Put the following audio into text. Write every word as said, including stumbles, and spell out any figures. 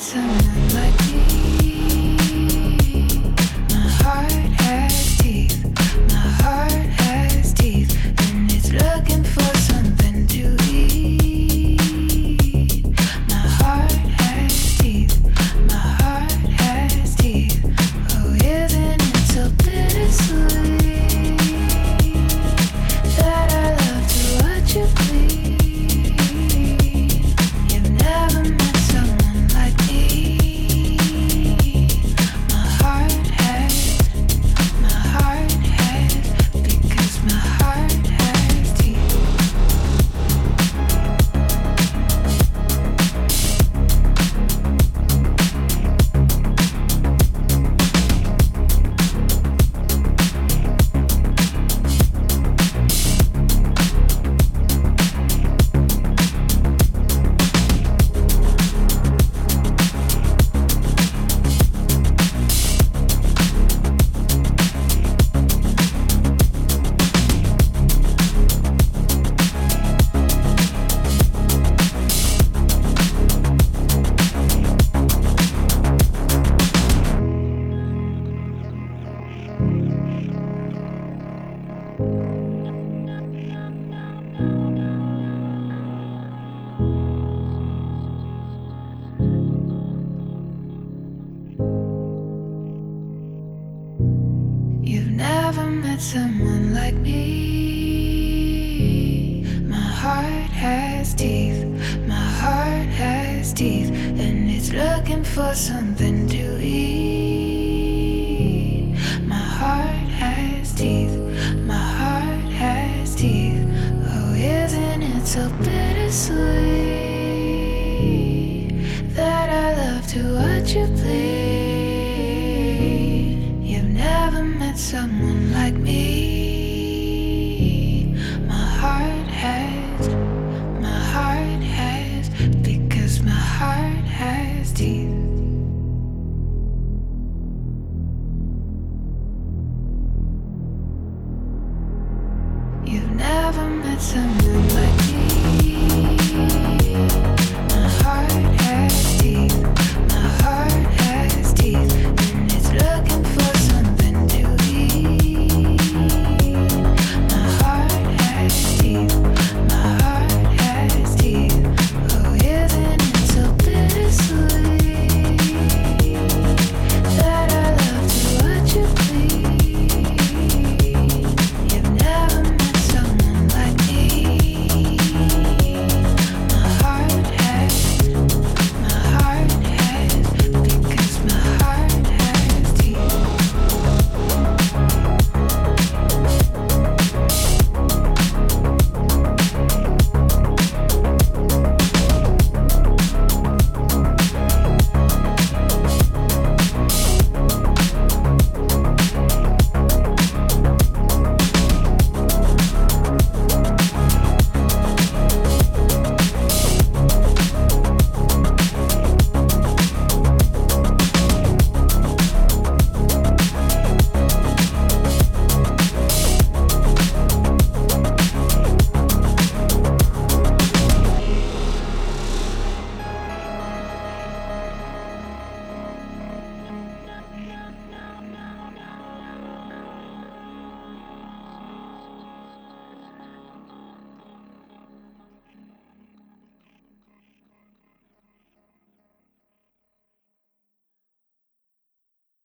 someone like me. My heart has teeth, my heart has teeth, and it's looking for something to eat. My heart has teeth, my heart has teeth. Oh, isn't it so bittersweet that I love to watch you bleed? You've never met someone like me. My heart has, my heart has, because my heart has teeth. You've never met someone like me. My heart has teeth, my heart has teeth, and it's looking for something to eat. My heart has teeth, my heart has teeth. Oh, isn't it so bittersweet that I love to watch you bleed? You've never met someone like me.